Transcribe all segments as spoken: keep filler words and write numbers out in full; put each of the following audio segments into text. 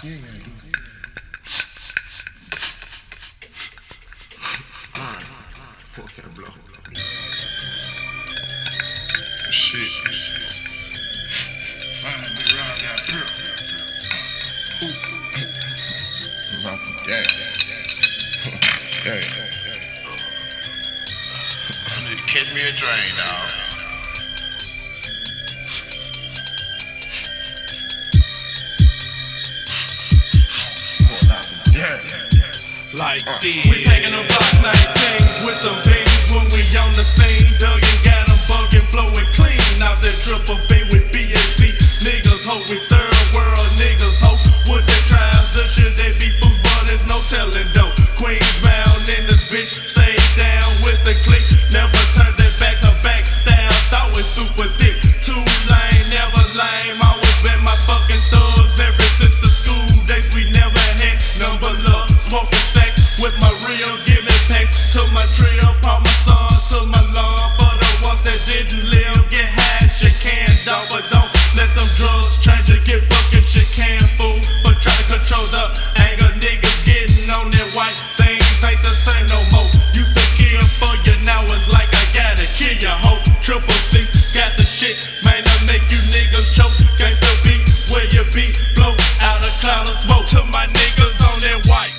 Yeah, yeah. Alright. Okay, blow. Shit. Find me around that girl. Ooh. Monkey gang. Gang. I need to catch me a drain, dog. Like this. We taking a block nineteen with them beans when we on the scene. Billion got them bugging, blowing clean. Out there triple B with B A Z. Niggas hope we third world niggas hope. Would they try the shit they be fools, but there's no telling though. Queens bound in this bitch, stay down with the click. Never turned their back to back style. Thought was super thick. Too lame, never lame. Always been my fucking thugs ever since the school days. We never had number love. Smoking with my real giving packs to my trio, pop my son to my lawn. For the ones that didn't live, get high, shit can, dog. But don't let them drugs change to get bucket, shit can, fool. But try to control the anger, niggas getting on that white. Things ain't the same no more. Used to kill for you, now it's like I gotta kill ya, ho. Triple six, got the shit, man, I make you niggas choke. Gangsta beat, where you be, blow out a cloud of smoke. To my niggas on that white.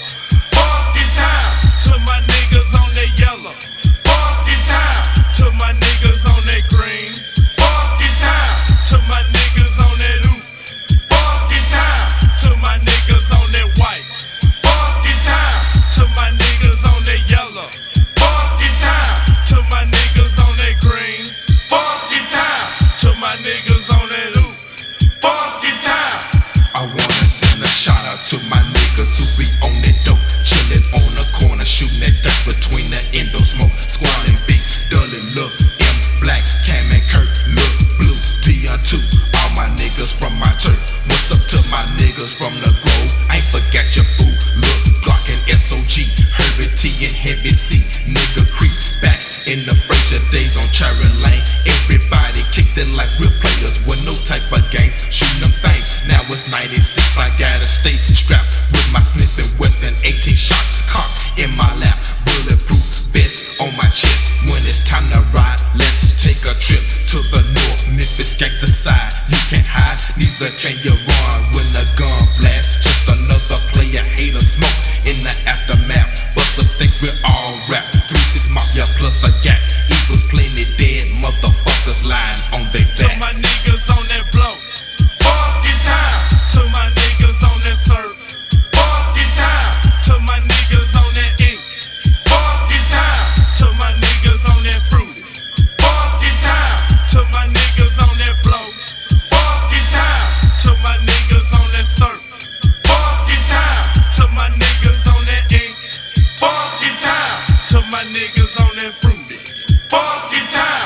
To my niggas on that yellow, funky time. To my niggas on that green, funky time. To my niggas on that ooh, funky time. To my niggas on that white, funky time. To my niggas on that yellow, funky time. To my niggas on that green, funky time. To my niggas on that ooh, funky time. I wanna send a shout out to my niggas who be on that dope, chillin' on the corner, shooting that dirt between the endo smoke. Squallin' big, dullin', look, M Black, Cam and Kurt, look, blue, Dion two. All my niggas from my turf. What's up to my niggas from the Grove? Ain't forgot your fool. Look, Glock and S O G, Herbie T and Heavy C. Nigga creep back in the Frazier days on Cherry Lane. Everybody kicked it like real players with no type of games. Shooting them things. Now it's ninety-six. I gotta stay strapped with my Smith and Wesson. eighteen shots cocked in my lap. Bulletproof vest on my chest. When it's time to ride, let's take a trip to the north. Memphis gangsta side. You can't hide, neither can you run when the gun blasts. Just another player, hater smoke in the aftermath. Busters think we're all rap. three six Mafia plus a gap. Equals plenty dead motherfuckers lying on their back. To my niggas on that blow, funky time. To my niggas on that surf, funky time. To my niggas on that ink, funky time. To my niggas on that fruity, funky time. To my niggas on that blow, funky time. To my niggas on that surf, funky time. To my niggas on that ink, funky time. To my niggas on that fruity, funky time.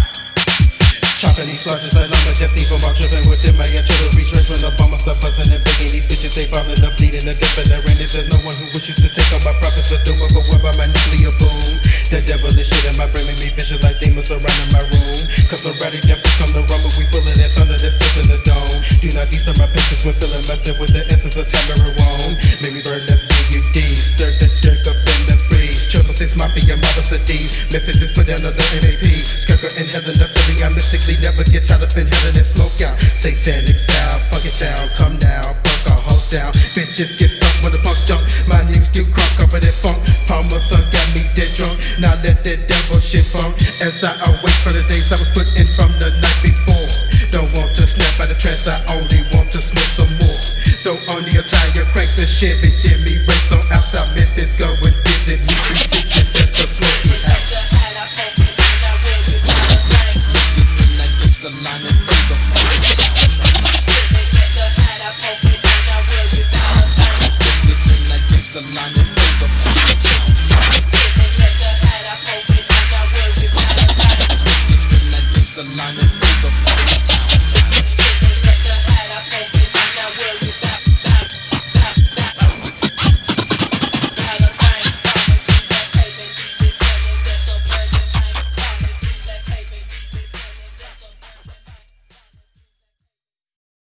Chopping these flushes like lumber, just need for my tripping with them. My artillery straight from the bomber, stuff buzzing and begging these bitches. They bobbing up, bleeding the dip and the rain. There's no one who wishes to take on my profits or do it, but what about my nuclear boom? The devilish shit in my brain make me visualize demons surrounding my room. Cause erratic devils come to rumble, we feeling that thunder that's tipping the dome. Do not disturb my patience when feeling myself with the essence of Tamarone. Make me burn that V U D, stir the jerk up in the freeze. Triple six Mafia, Mother Sadiq. Memphis is put down on the M A P. Skirker in heaven, the Philly, I mystically never get tied up in hell and smoke out. Satanic